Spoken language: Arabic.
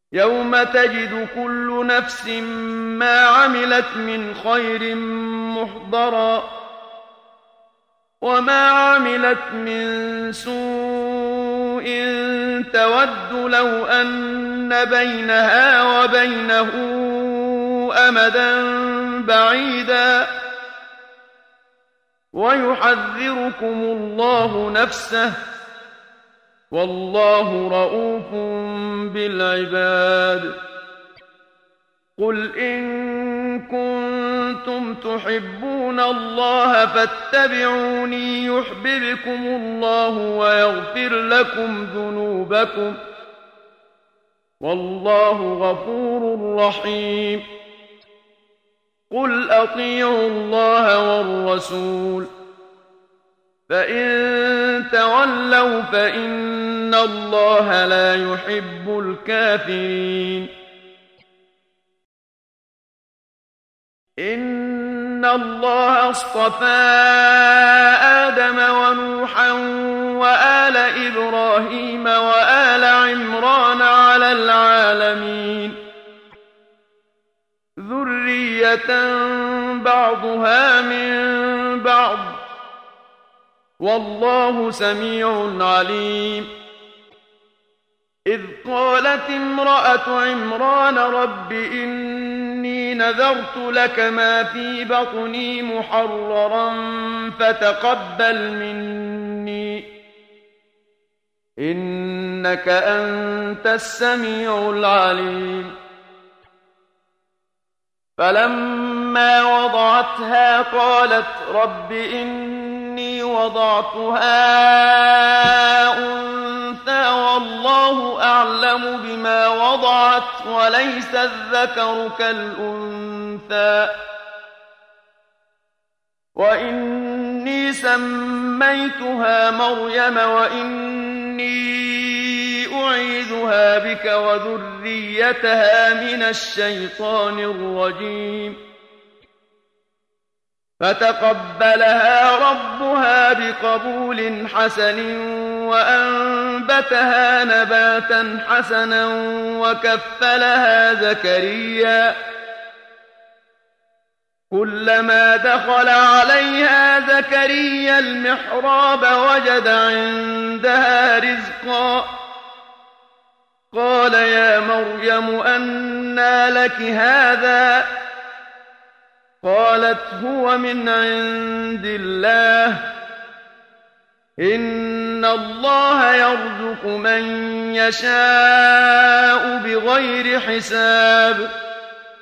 يوم تجد كل نفس ما عملت من خير محضرا وما عملت من سوء تود لو أن بينها وبينه أمدا بعيدا ويحذركم الله نفسه والله رءوف بالعباد قل إن كنتم تحبون الله فاتبعوني يحببكم الله ويغفر لكم ذنوبكم والله غفور رحيم قل أطيعوا الله والرسول فإن تولوا فإن الله لا يحب الكافرين إن الله اصطفى آدم ونوحا وآل إبراهيم وآل عمران على العالمين ذرية بعضها من بعض والله سميع عليم إذ قالت امرأة عمران رب إني نذرت لك ما في بطني محررا فتقبل مني إنك أنت السميع العليم فلما وضعتها قالت رب إني وضعتها أنثى والله أعلم بما وضعت وليس الذكر كالأنثى وإني سميتها مريم وإني أعيذها بك وذريتها من الشيطان الرجيم فتقبلها ربها بقبول حسن وأنبتها نباتا حسنا وكفلها زكريا كلما دخل عليها زكريا المحراب وجد عندها رزقا قال يا مريم أنى لك هذا قالت هو من عند الله إن الله يرزق من يشاء بغير حساب